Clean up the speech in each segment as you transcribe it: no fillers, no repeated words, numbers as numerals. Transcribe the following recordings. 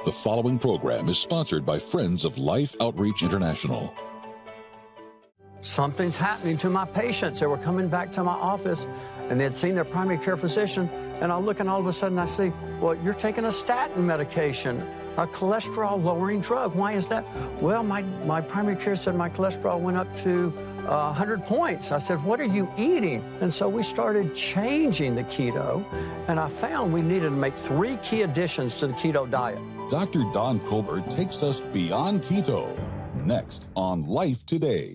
The following program is sponsored by Friends of Life Outreach International. Something's happening to my patients. They were coming back to my office, and they had seen their primary care physician, and I look, and all of a sudden I see, well, you're taking a statin medication, a cholesterol-lowering drug. Why is that? Well, my primary care said my cholesterol went up to 100 points. I said, what are you eating? And so we started changing the keto, and I found we needed to make 3 key additions to the keto diet. Dr. Don Colbert takes us beyond keto, next on Life Today.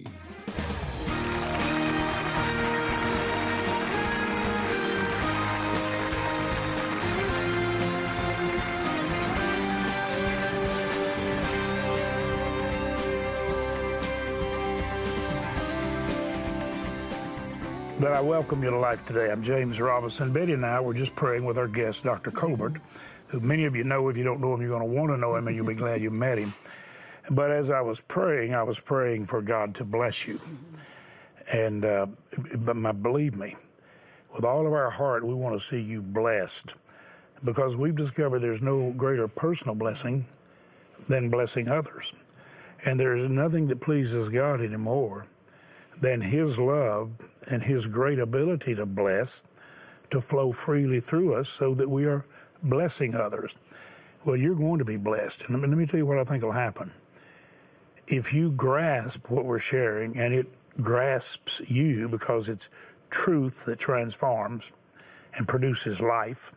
But I welcome you to Life Today. I'm James Robinson. Betty and I were just praying with our guest, Dr. Colbert, who many of you know. If you don't know him, you're going to want to know him, and you'll be glad you met him. But as I was praying for God to bless you. And believe me, with all of our heart, we want to see you blessed, because we've discovered there's no greater personal blessing than blessing others. And there is nothing that pleases God anymore than His love and His great ability to bless, to flow freely through us so that we are blessing others. Well, you're going to be blessed. And let me tell you what I think will happen. If you grasp what we're sharing, and it grasps you because it's truth that transforms and produces life,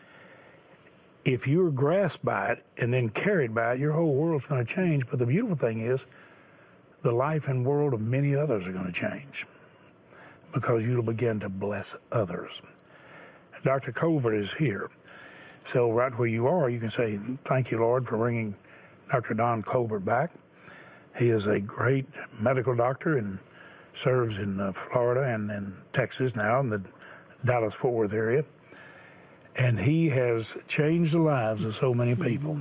if you're grasped by it and then carried by it, your whole world's going to change. But the beautiful thing is, the life and world of many others are going to change, because you'll begin to bless others. Dr. Colbert is here. So right where you are, you can say, thank you, Lord, for bringing Dr. Don Colbert back. He is a great medical doctor and serves in Florida and in Texas now, in the Dallas-Fort Worth area. And he has changed the lives of so many people.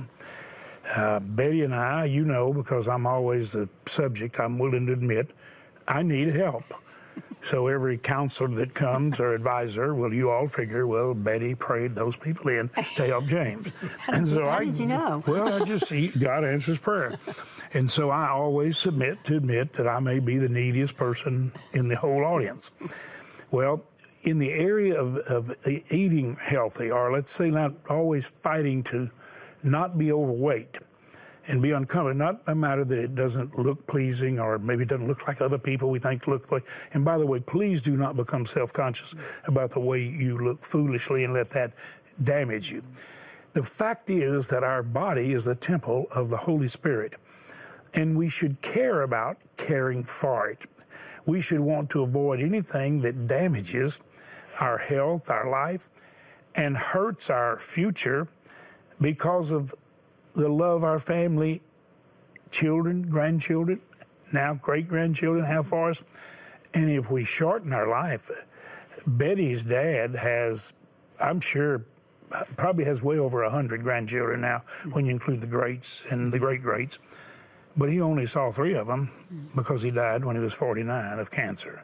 Betty and I, you know, because I'm always the subject, I'm willing to admit, I need help. So every counselor that comes or advisor, well, you all figure, well, Betty prayed those people in to help James. How did you know? Well, I just see God answers prayer. And so I always submit to admit that I may be the neediest person in the whole audience. Well, in the area of eating healthy, or let's say not always fighting to not be overweight and be uncomfortable, not a matter that it doesn't look pleasing or maybe it doesn't look like other people we think look like. And by the way, please do not become self-conscious about the way you look foolishly and let that damage you. The fact is that our body is the temple of the Holy Spirit, and we should care about caring for it. We should want to avoid anything that damages our health, our life, and hurts our future, because of the love our family, children, grandchildren, now great-grandchildren have for us. And if we shorten our life, Betty's dad has, I'm sure, probably has way over 100 grandchildren now, when you include the greats and the great-greats. But he only saw 3 of them because he died when he was 49 of cancer.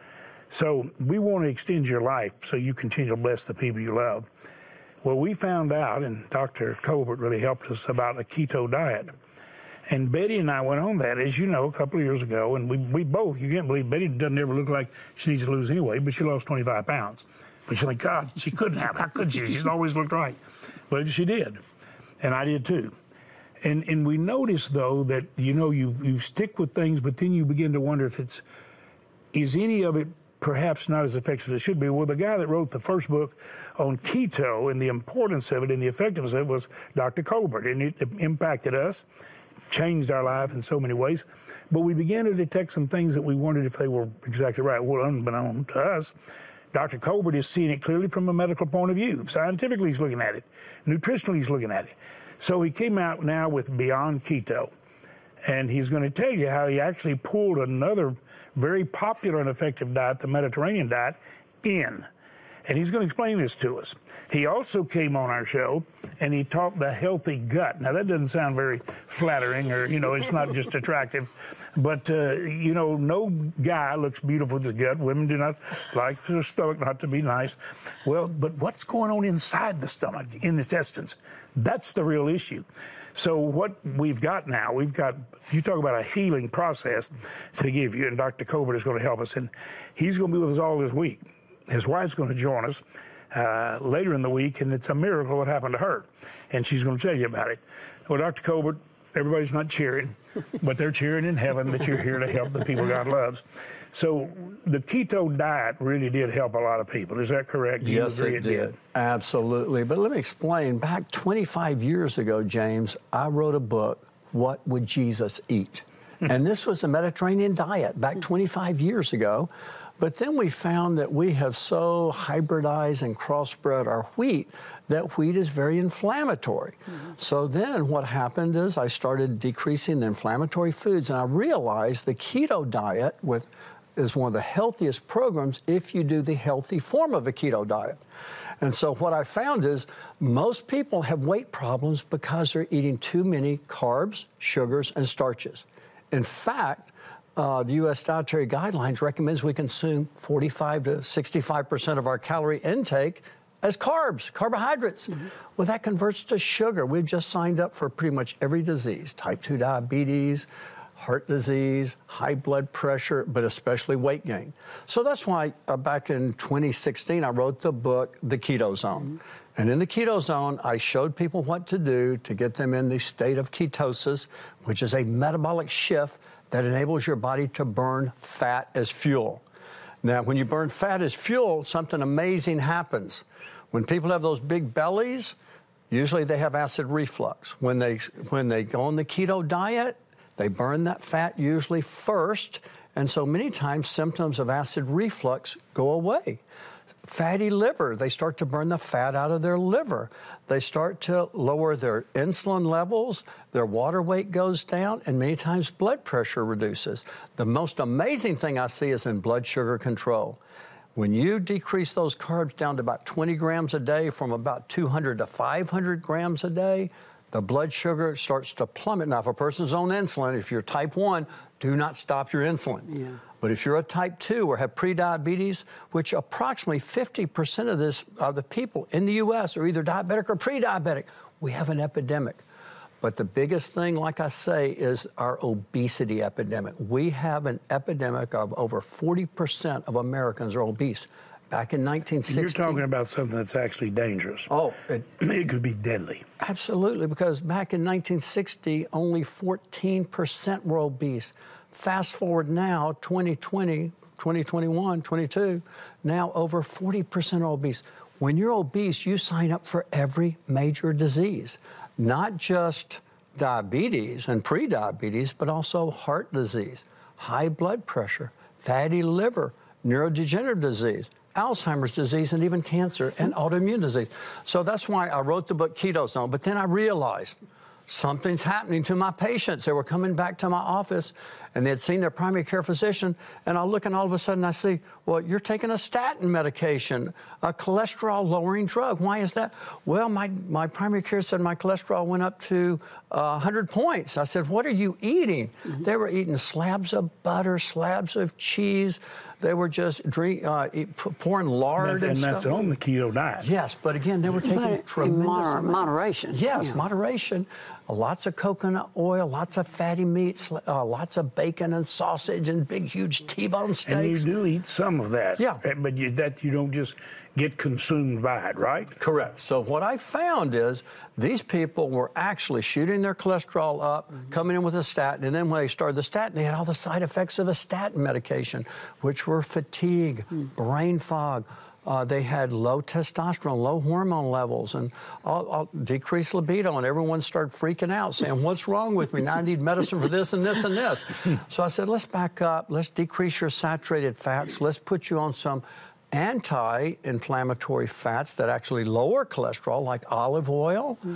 So we want to extend your life so you continue to bless the people you love. Well, we found out, and Dr. Colbert really helped us, about a keto diet. And Betty and I went on that, as you know, a couple of years ago, and we both, you can't believe, Betty doesn't ever look like she needs to lose anyway, but she lost 25 pounds. But you're like, God, she couldn't have. How could she? She's always looked right. But she did, and I did too. And we noticed, though, that, you know, you stick with things, but then you begin to wonder if is any of it perhaps not as effective as it should be. Well, the guy that wrote the first book on keto and the importance of it and the effectiveness of it was Dr. Colbert, and it impacted us, changed our life in so many ways. But we began to detect some things that we wondered if they were exactly right. Well, unbeknown to us, Dr. Colbert is seeing it clearly from a medical point of view. Scientifically, he's looking at it. Nutritionally, he's looking at it. So he came out now with Beyond Keto, and he's going to tell you how he actually pulled another very popular and effective diet, the Mediterranean diet, in. And he's going to explain this to us. He also came on our show and he taught the healthy gut. Now, that doesn't sound very flattering or, it's not just attractive. But, no guy looks beautiful with his gut. Women do not like their stomach not to be nice. Well, but what's going on inside the stomach, in the intestines? That's the real issue. So what we've got now, you talk about a healing process to give you, and Dr. Colbert is going to help us, and he's going to be with us all this week. His wife's going to join us later in the week, and it's a miracle what happened to her, and she's going to tell you about it. Well, Dr. Colbert, everybody's not cheering, but they're cheering in heaven that you're here to help the people God loves. So the keto diet really did help a lot of people. Is that correct? Do you agree it did? Absolutely. But let me explain. Back 25 years ago, James, I wrote a book, What Would Jesus Eat? And this was a Mediterranean diet back 25 years ago. But then we found that we have so hybridized and crossbred our wheat that wheat is very inflammatory. So then what happened is I started decreasing the inflammatory foods, and I realized the keto diet is one of the healthiest programs if you do the healthy form of a keto diet. And so what I found is most people have weight problems because they're eating too many carbs, sugars, and starches. In fact, the U.S. Dietary Guidelines recommends we consume 45 to 65% of our calorie intake as carbs, carbohydrates. Well, that converts to sugar. We've just signed up for pretty much every disease, type 2 diabetes, heart disease, high blood pressure, but especially weight gain. So that's why back in 2016, I wrote the book, The Keto Zone. And in the keto zone, I showed people what to do to get them in the state of ketosis, which is a metabolic shift that enables your body to burn fat as fuel. Now, when you burn fat as fuel, something amazing happens. When people have those big bellies, usually they have acid reflux. When they go on the keto diet, they burn that fat usually first, and so many times symptoms of acid reflux go away. Fatty liver, they start to burn the fat out of their liver. They start to lower their insulin levels, their water weight goes down, and many times blood pressure reduces. The most amazing thing I see is in blood sugar control. When you decrease those carbs down to about 20 grams a day from about 200 to 500 grams a day, the blood sugar starts to plummet. Now, if a person's on insulin, if you're type 1, do not stop your insulin. Yeah. But if you're a type 2 or have prediabetes, which approximately 50% of the people in the U.S. are either diabetic or pre-diabetic, we have an epidemic. But the biggest thing, like I say, is our obesity epidemic. We have an epidemic of over 40% of Americans are obese. Back in 1960... You're talking about something that's actually dangerous. Oh. It could be deadly. Absolutely, because back in 1960, only 14% were obese. Fast forward now, 2020, 2021, 22, now over 40% are obese. When you're obese, you sign up for every major disease, not just diabetes and prediabetes, but also heart disease, high blood pressure, fatty liver, neurodegenerative disease, Alzheimer's disease, and even cancer and autoimmune disease. So that's why I wrote the book Keto Zone. But then I realized something's happening to my patients. They were coming back to my office, and they had seen their primary care physician, and I look, and all of a sudden I see, well, you're taking a statin medication, a cholesterol-lowering drug. Why is that? Well, my primary care said my cholesterol went up to 100 points. I said, what are you eating? They were eating slabs of butter, slabs of cheese. They were just pouring lard and stuff. And that's on the keto diet. Yes, but again, they were taking tremendous moderation. Yes, moderation. Lots of coconut oil, lots of fatty meats, lots of bacon and sausage and big, huge T-bone steaks. And you do eat some of that. Yeah. But you don't just get consumed by it, right? Correct. So what I found is these people were actually shooting their cholesterol up, coming in with a statin, and then when they started the statin, they had all the side effects of a statin medication, which were fatigue, brain fog. They had low testosterone, low hormone levels, and decreased libido, and everyone started freaking out, saying, what's wrong with me? Now I need medicine for this and this and this. So I said, let's back up. Let's decrease your saturated fats. Let's put you on some anti-inflammatory fats that actually lower cholesterol, like olive oil,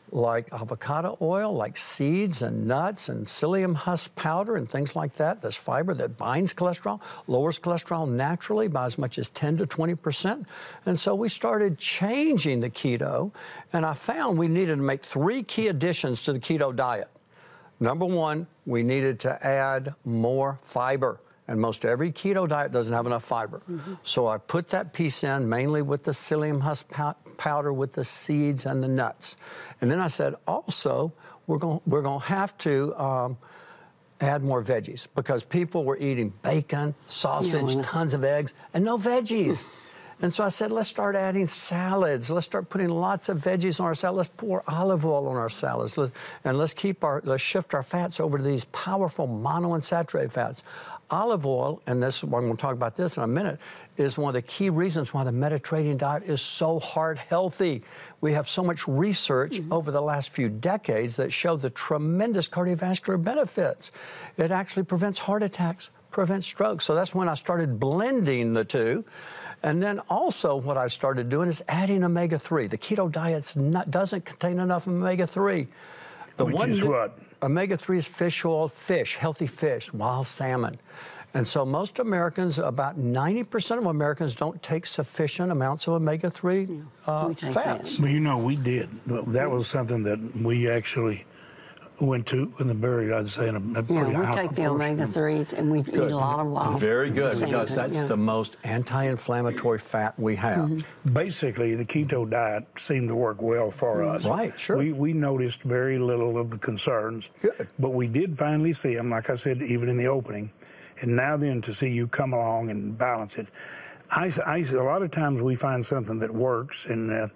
like avocado oil, like seeds and nuts and psyllium husk powder and things like that. This fiber that binds cholesterol, lowers cholesterol naturally by as much as 10 to 20%. And so we started changing the keto, and I found we needed to make 3 key additions to the keto diet. Number one, we needed to add more fiber. And most every keto diet doesn't have enough fiber. So I put that piece in mainly with the psyllium husk powder with the seeds and the nuts. And then I said, also, we're going to have to add more veggies because people were eating bacon, sausage, tons of eggs, and no veggies. And so I said, let's start adding salads. Let's start putting lots of veggies on our salad. Let's pour olive oil on our salads. Let's shift our fats over to these powerful monounsaturated fats. Olive oil, and this, I'm going to talk about this in a minute, is one of the key reasons why the Mediterranean diet is so heart healthy. We have so much research over the last few decades that show the tremendous cardiovascular benefits. It actually prevents heart attacks, prevents strokes. So that's when I started blending the two. And then also what I started doing is adding omega-3. The keto diet doesn't contain enough omega-3. Which is what? Omega-3 is fish oil, healthy fish, wild salmon. And so most Americans, about 90% of Americans don't take sufficient amounts of omega-3 fats. Well, you know, we did. That was something that we actually went to in the very, I'd say, in a pretty high we take the omega-3s and we eat a lot of wild. Very good, because that's the most anti-inflammatory fat we have. Basically, the keto diet seemed to work well for us. Right, sure. We noticed very little of the concerns. Good. But we did finally see them, like I said, even in the opening. And now then to see you come along and balance it. A lot of times we find something that works, and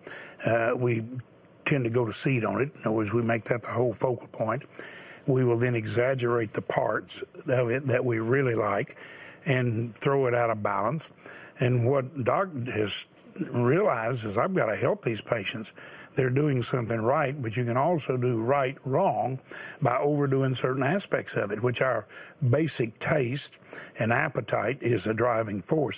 we tend to go to seed on it. In other words, we make that the whole focal point. We will then exaggerate the parts of it that we really like and throw it out of balance. And what Doc has realized is I've got to help these patients. They're doing something right, but you can also do right wrong by overdoing certain aspects of it, which our basic taste and appetite is a driving force.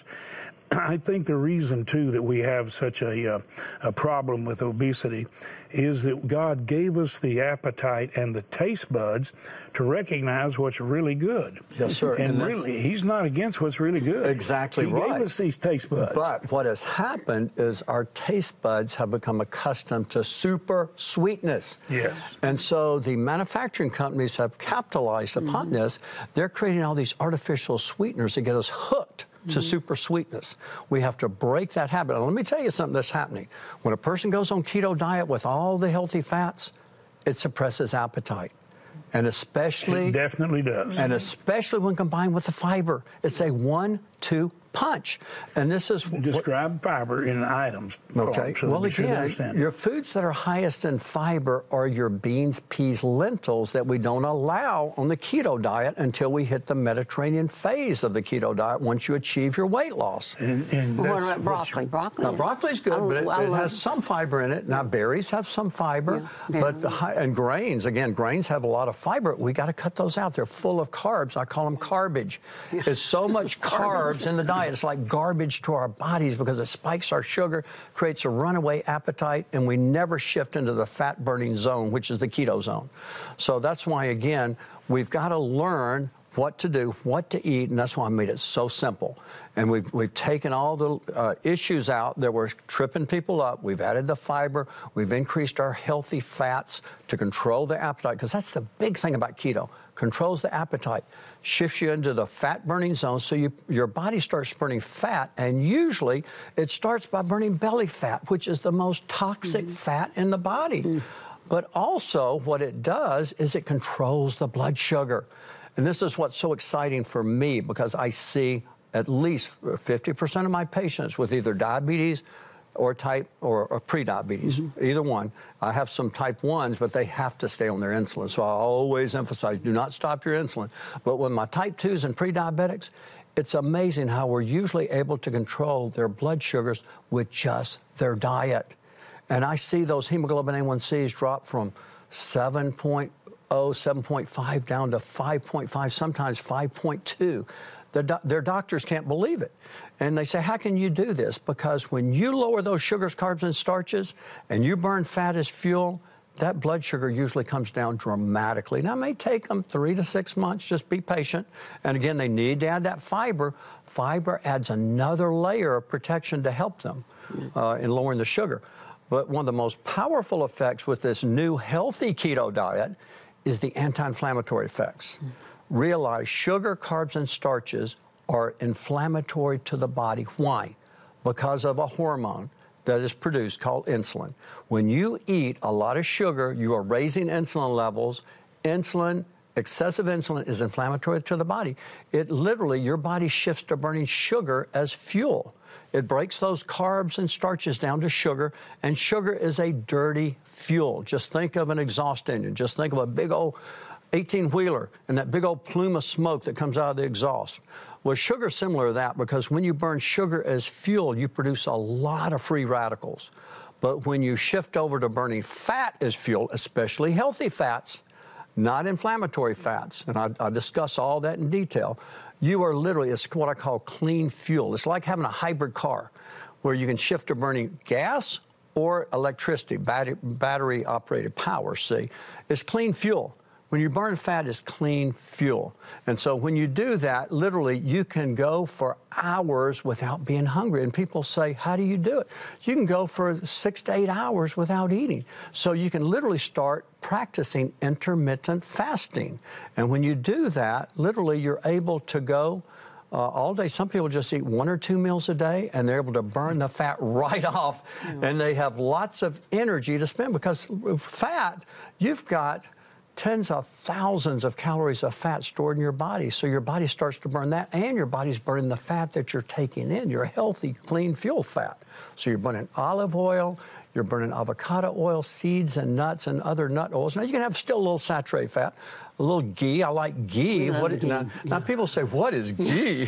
I think the reason, too, that we have such a problem with obesity is that God gave us the appetite and the taste buds to recognize what's really good. Yes, sir. And really, He's not against what's really good. Exactly right. He gave us these taste buds. But what has happened is our taste buds have become accustomed to super sweetness. Yes. And so the manufacturing companies have capitalized upon this. They're creating all these artificial sweeteners to get us hooked to super sweetness. We have to break that habit. Now, let me tell you something that's happening. When a person goes on keto diet with all the healthy fats, it suppresses appetite. And especially... It definitely does. And especially when combined with the fiber. It's a 1-2 punch. And this is... Describe fiber in items. Okay. So well, again, your foods that are highest in fiber are your beans, peas, lentils that we don't allow on the keto diet until we hit the Mediterranean phase of the keto diet once you achieve your weight loss. And what about broccoli? Now, broccoli's good, but it has some fiber in it. Now, berries have some fiber, and grains, again, grains have a lot of fiber. We got to cut those out. They're full of carbs. I call them garbage. It's so much carbs in the diet. It's like garbage to our bodies because it spikes our sugar, creates a runaway appetite, and we never shift into the fat-burning zone, which is the keto zone. So that's why, again, we've got to learn what to do, what to eat, and that's why I made it so simple. And we've taken all the issues out that were tripping people up. We've added the fiber. We've increased our healthy fats to control the appetite, because that's the big thing about keto. Controls the appetite, shifts you into the fat-burning zone, so your body starts burning fat, and usually it starts by burning belly fat, which is the most toxic fat in the body. But also what it does is it controls the blood sugar. And this is what's so exciting for me, because I see at least 50% of my patients with either diabetes or pre-diabetes, either one. I have some type 1s, but they have to stay on their insulin. So I always emphasize, do not stop your insulin. But with my type 2s and pre-diabetics, it's amazing how we're usually able to control their blood sugars with just their diet. And I see those hemoglobin A1Cs drop from 7.0, 7.5 down to 5.5, sometimes 5.2. Their doctors can't believe it. And they say, how can you do this? Because when you lower those sugars, carbs, and starches, and you burn fat as fuel, that blood sugar usually comes down dramatically. Now, it may take them 3 to 6 months. Just be patient. And again, they need to add that fiber. Fiber adds another layer of protection to help them in lowering the sugar. But one of the most powerful effects with this new healthy keto diet is the anti-inflammatory effects. Realize sugar, carbs, and starches are inflammatory to the body. Why? Because of a hormone that is produced called insulin. When you eat a lot of sugar, you are raising insulin levels. Excessive insulin is inflammatory to the body. It literally, your body shifts to burning sugar as fuel. It breaks those carbs and starches down to sugar, and sugar is a dirty fuel. Just think of an exhaust engine. Just think of a big old 18-wheeler and that big old plume of smoke that comes out of the exhaust. Well, sugar's similar to that, because when you burn sugar as fuel, you produce a lot of free radicals. But when you shift over to burning fat as fuel, especially healthy fats, not inflammatory fats, and I discuss all that in detail, you are literally, it's what I call clean fuel. It's like having a hybrid car where you can shift to burning gas or electricity, battery-operated power, see. It's clean fuel. When you burn fat, it's clean fuel. And so when you do that, literally, you can go for hours without being hungry. And people say, how do you do it? You can go for 6 to 8 hours without eating. So you can literally start practicing intermittent fasting. And when you do that, literally, you're able to go all day. Some people just eat 1 or 2 meals a day, and they're able to burn the fat right off. And they have lots of energy to spend, because fat, you've got tens of thousands of calories of fat stored in your body. So your body starts to burn that, and your body's burning the fat that you're taking in, your healthy, clean fuel fat. So you're burning olive oil, you're burning avocado oil, seeds and nuts and other nut oils. Now, you can have still a little saturated fat, a little ghee. I like ghee. Now, people say, what is ghee?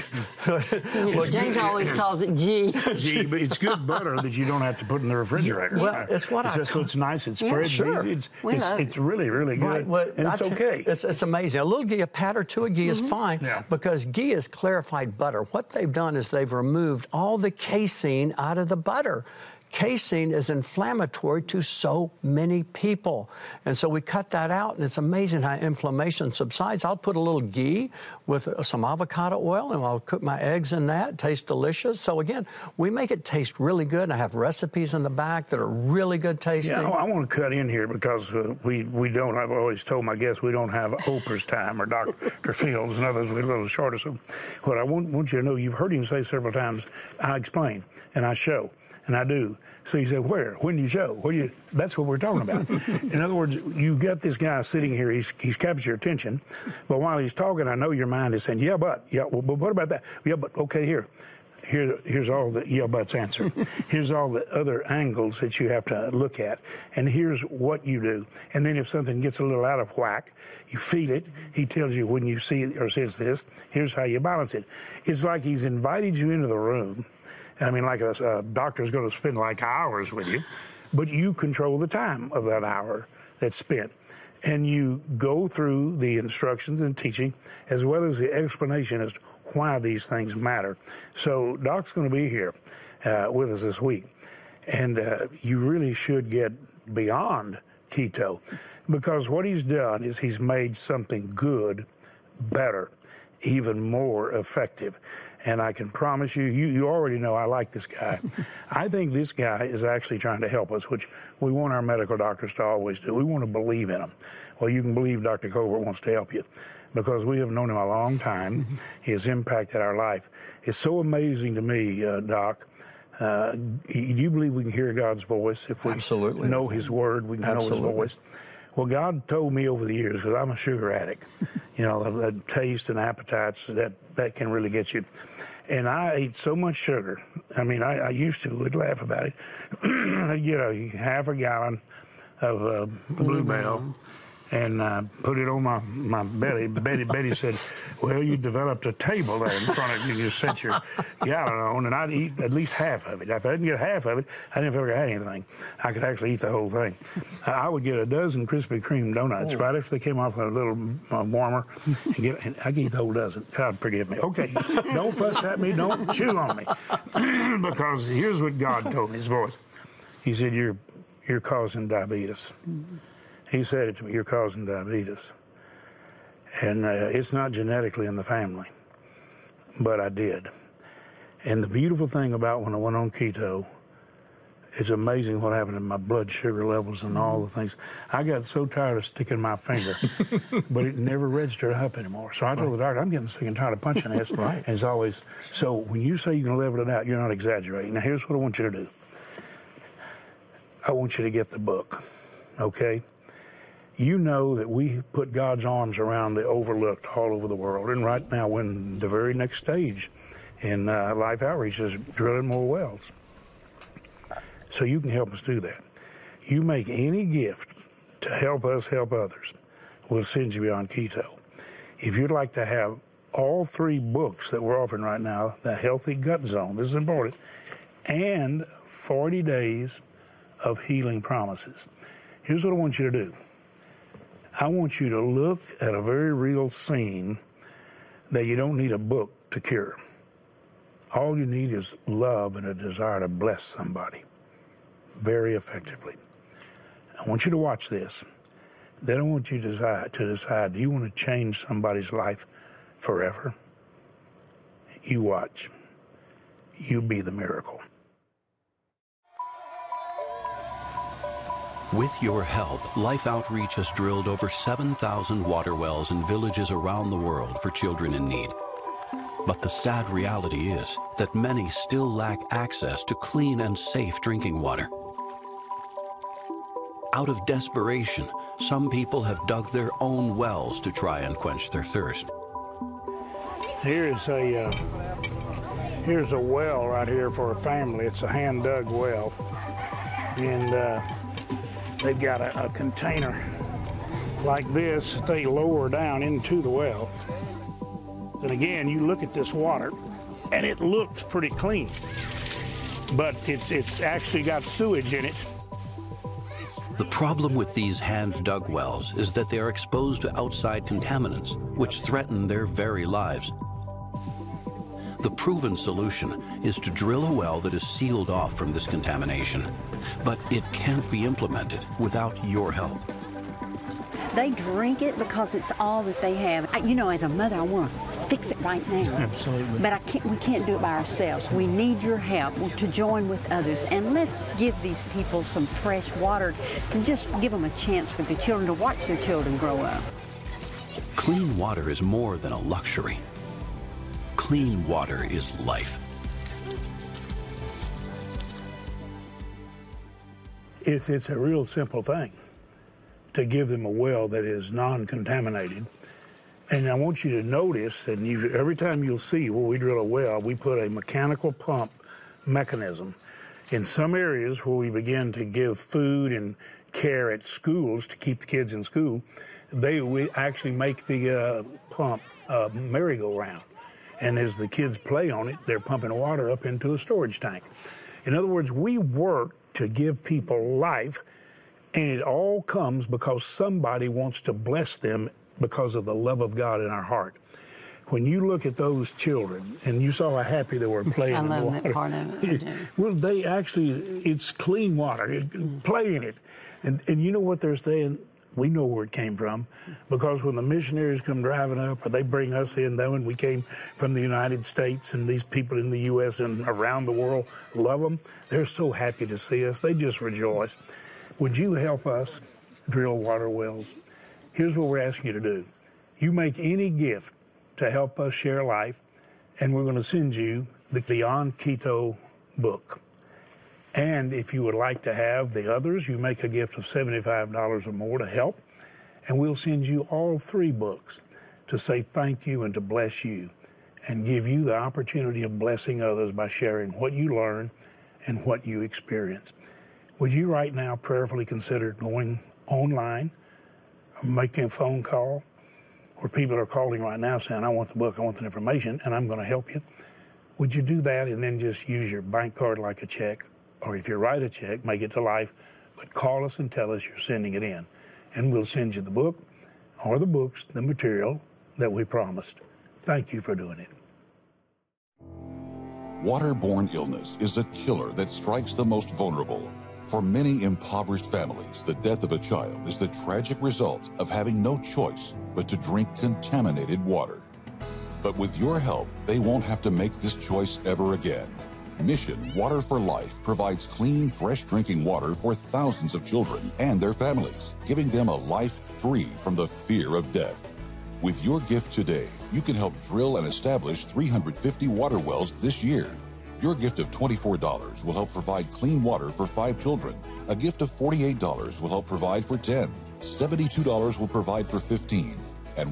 Well, James always calls it ghee. Ghee, but it's good butter that you don't have to put in the refrigerator. Well, it's what so it's nice. It spreads sure. easy. It's really, really good. Right, well, and it's okay. It's amazing. A little ghee, a pat or two of ghee is fine, because ghee is clarified butter. What they've done is they've removed all the casein out of the butter. Casein is inflammatory to so many people. And so we cut that out, and it's amazing how inflammation subsides. I'll put a little ghee with some avocado oil, and I'll cook my eggs in that. It tastes delicious. So again, we make it taste really good. And I have recipes in the back that are really good tasting. Yeah, I want to cut in here, because we don't, I've always told my guests, we don't have Oprah's time or Dr. Fields and others. We're a little shorter. So what I want you to know, you've heard him say several times, I explain and I show. And I do. So you say, where? When do you show? That's what we're talking about. In other words, you got this guy sitting here, he's captured your attention, but while he's talking, I know your mind is saying, but what about that? Yeah, but okay, here's all the yeah buts answer. Here's all the other angles that you have to look at, and here's what you do. And then if something gets a little out of whack, you feel it. He tells you when you see or sense this, here's how you balance it. It's like he's invited you into the room. I mean, like a doctor's going to spend like hours with you, but you control the time of that hour that's spent. And you go through the instructions and teaching, as well as the explanation as to why these things matter. So Doc's going to be here with us this week. And you really should get beyond keto, because what he's done is he's made something good better, even more effective. And I can promise you, you already know I like this guy. I think this guy is actually trying to help us, which we want our medical doctors to always do. We want to believe in them. Well, you can believe Dr. Colbert wants to help you, because we have known him a long time. He has impacted our life. It's so amazing to me, Doc. Do you believe we can hear God's voice if we know His Word? We can know His voice. Well, God told me over the years, because I'm a sugar addict, the taste and appetites, that can really get you. And I ate so much sugar. I mean, I used to, would laugh about it. I'd get half a gallon of Blue Bell and put it on my belly. Betty said, well, you developed a table there in front of you. You set your gallon on, and I'd eat at least half of it. If I didn't get half of it, I didn't feel like I had anything. I could actually eat the whole thing. I would get a dozen Krispy Kreme donuts right after they came off a little warmer, and I could eat the whole dozen. God forgive me. Okay, don't fuss at me. Don't chew on me. Because here's what God told me, His voice. He said, you're causing diabetes. He said it to me, "You're causing diabetes." And it's not genetically in the family, but I did. And the beautiful thing about when I went on keto, it's amazing what happened to my blood sugar levels and all the things. I got so tired of sticking my finger, but it never registered up anymore. So I told the doctor, I'm getting sick and tired of punching this. And it's always, so when you say you're going to level it out, you're not exaggerating. Now, here's what I want you to do. I want you to get the book, okay? You know that we put God's arms around the overlooked all over the world. And right now, we're in the very next stage in Life Outreach is drilling more wells. So you can help us do that. You make any gift to help us help others, we'll send you Beyond Keto. If you'd like to have all 3 books that we're offering right now, The Healthy Gut Zone, this is important, and 40 Days of Healing Promises. Here's what I want you to do. I want you to look at a very real scene that you don't need a book to cure. All you need is love and a desire to bless somebody very effectively. I want you to watch this. Then I want you to decide, do you want to change somebody's life forever? You watch. You be the miracle. With your help, Life Outreach has drilled over 7,000 water wells in villages around the world for children in need. But the sad reality is that many still lack access to clean and safe drinking water. Out of desperation, some people have dug their own wells to try and quench their thirst. Here's a well right here for a family. It's a hand-dug well. And they've got a container like this that they lower down into the well. And again, you look at this water, and it looks pretty clean, but it's actually got sewage in it. The problem with these hand-dug wells is that they are exposed to outside contaminants, which threaten their very lives. The proven solution is to drill a well that is sealed off from this contamination, but it can't be implemented without your help. They drink it because it's all that they have. You know, as a mother, I want to fix it right now. Absolutely. But we can't do it by ourselves. We need your help to join with others. And let's give these people some fresh water to just give them a chance for the children to watch their children grow up. Clean water is more than a luxury. Clean water is life. It's a real simple thing to give them a well that is non-contaminated. And I want you to notice, and every time you'll see where we drill a well, we put a mechanical pump mechanism. In some areas where we begin to give food and care at schools to keep the kids in school, we actually make the pump merry-go-round. And as the kids play on it, they're pumping water up into a storage tank. In other words, we work to give people life, and it all comes because somebody wants to bless them because of the love of God in our heart. When you look at those children, and you saw how happy they were playing in the water. I love that part of it. Well, they actually, it's clean water, play in it. And you know what they're saying? We know where it came from, because when the missionaries come driving up, or they bring us in, then when we came from the United States, and these people in the U.S. and around the world love them, they're so happy to see us. They just rejoice. Would you help us drill water wells? Here's what we're asking you to do. You make any gift to help us share life, and we're going to send you the Beyond Keto book. And if you would like to have the others, you make a gift of $75 or more to help, and we'll send you all 3 books to say thank you and to bless you, and give you the opportunity of blessing others by sharing what you learn and what you experience. Would you right now prayerfully consider going online, or making a phone call, where people are calling right now saying, I want the book, I want the information, and I'm going to help you? Would you do that and then just use your bank card like a check? Or if you write a check, make it to Life, but call us and tell us you're sending it in. And we'll send you the book, or the books, the material that we promised. Thank you for doing it. Waterborne illness is a killer that strikes the most vulnerable. For many impoverished families, the death of a child is the tragic result of having no choice but to drink contaminated water. But with your help, they won't have to make this choice ever again. Mission Water for Life provides clean, fresh drinking water for thousands of children and their families, giving them a life free from the fear of death. With your gift today, you can help drill and establish 350 water wells this year. Your gift of $24 will help provide clean water for 5 children. A gift of $48 will help provide for 10. $72 will provide for 15. And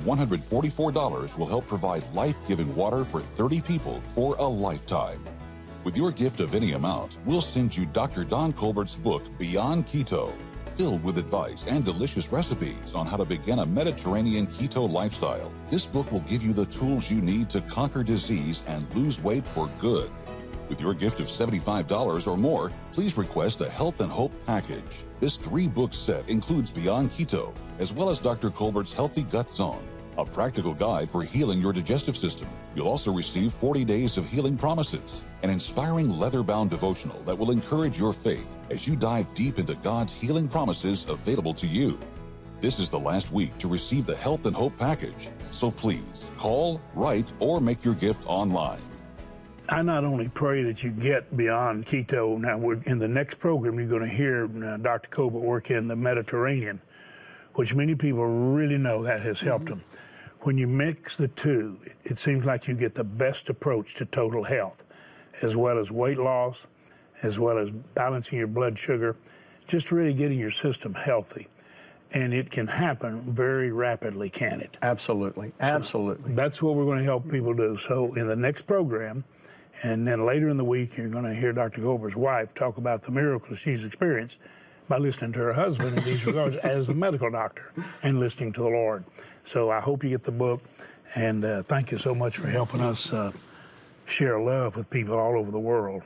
$144 will help provide life-giving water for 30 people for a lifetime. With your gift of any amount, we'll send you Dr. Don Colbert's book, Beyond Keto, filled with advice and delicious recipes on how to begin a Mediterranean keto lifestyle. This book will give you the tools you need to conquer disease and lose weight for good. With your gift of $75 or more, please request the Health and Hope package. This 3-book set includes Beyond Keto, as well as Dr. Colbert's Healthy Gut Zone, a practical guide for healing your digestive system. You'll also receive 40 Days of Healing Promises, an inspiring leather-bound devotional that will encourage your faith as you dive deep into God's healing promises available to you. This is the last week to receive the Health and Hope package, so please call, write, or make your gift online. I not only pray that you get Beyond Keto. Now, in the next program, you're going to hear Dr. Colbert work in the Mediterranean, which many people really know that has helped them. When you mix the two, it seems like you get the best approach to total health, as well as weight loss, as well as balancing your blood sugar, just really getting your system healthy. And it can happen very rapidly, can it? Absolutely. Absolutely. So that's what we're going to help people do. So in the next program, and then later in the week, you're going to hear Dr. Colbert's wife talk about the miracles she's experienced by listening to her husband in these regards as a medical doctor and listening to the Lord. So I hope you get the book, and thank you so much for helping us share love with people all over the world,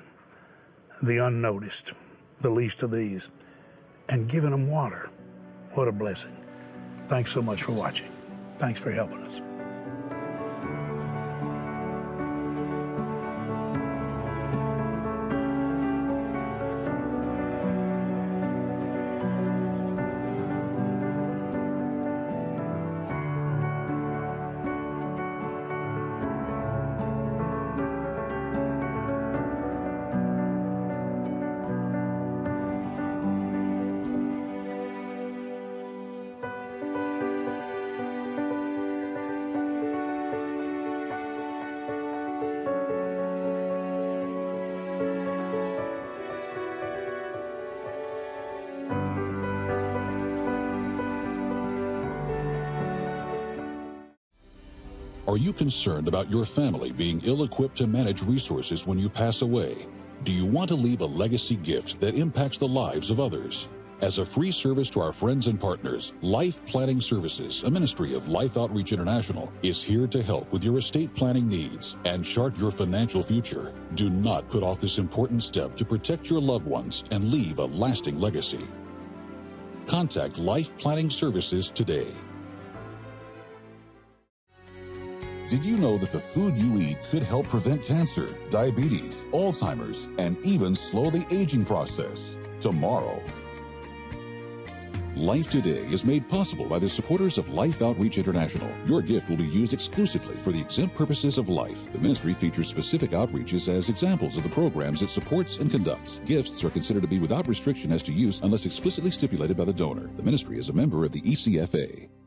the unnoticed, the least of these, and giving them water. What a blessing. Thanks so much for watching. Thanks for helping us. Are you concerned about your family being ill-equipped to manage resources when you pass away? Do you want to leave a legacy gift that impacts the lives of others? As a free service to our friends and partners, Life Planning Services, a ministry of Life Outreach International, is here to help with your estate planning needs and chart your financial future. Do not put off this important step to protect your loved ones and leave a lasting legacy. Contact Life Planning Services today. Did you know that the food you eat could help prevent cancer, diabetes, Alzheimer's, and even slow the aging process? Tomorrow. Life Today is made possible by the supporters of Life Outreach International. Your gift will be used exclusively for the exempt purposes of life. The ministry features specific outreaches as examples of the programs it supports and conducts. Gifts are considered to be without restriction as to use unless explicitly stipulated by the donor. The ministry is a member of the ECFA.